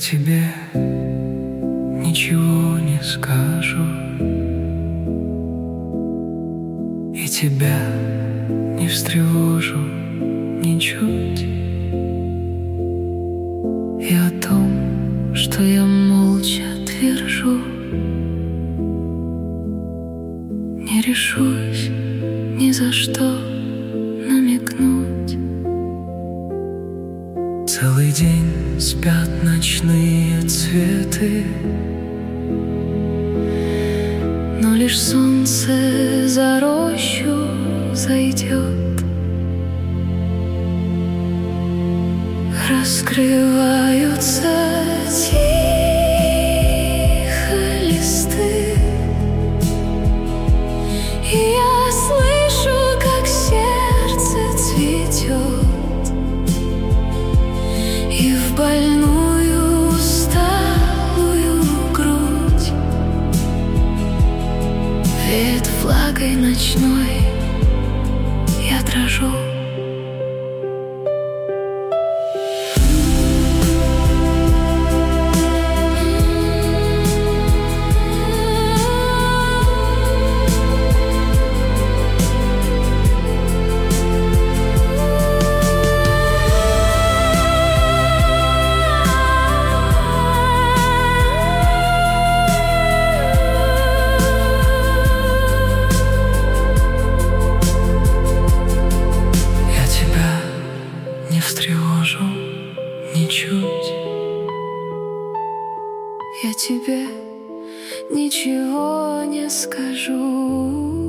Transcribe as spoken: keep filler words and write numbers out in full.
тебе ничего не скажу, и тебя не встревожу ничуть. И о том, что я молча твержу, не решусь ни за что намекнуть. Целый день спят ночные цветы, но лишь солнце за рощу зайдет. Раскрываются тихо листы, и я слышу, как сердце цветет, и в больную усталую грудь веет влагой ночной, я дрожу. Не встревожу ничуть. Я тебе ничего не скажу.